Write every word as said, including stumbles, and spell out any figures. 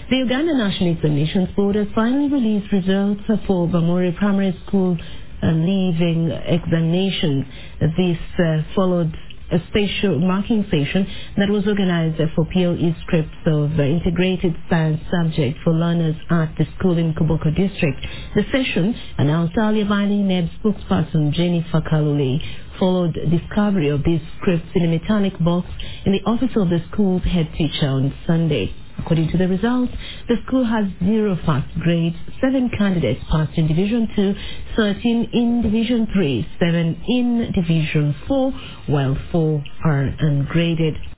The Uganda National Examinations Board has finally released results for Bamuri Primary School uh, leaving examinations. This uh, followed a special marking session that was organized for P O E scripts of uh, integrated science subject for learners at the school in Koboko district. The session, announced earlier by the N E B spokesperson Jennifer Kalule, followed discovery of these scripts in a metallic box in the office of the school's head teacher on Sunday. According to the results, the school has zero first grades, seven candidates passed in Division two, thirteen in Division three, seven in Division four, while four are ungraded.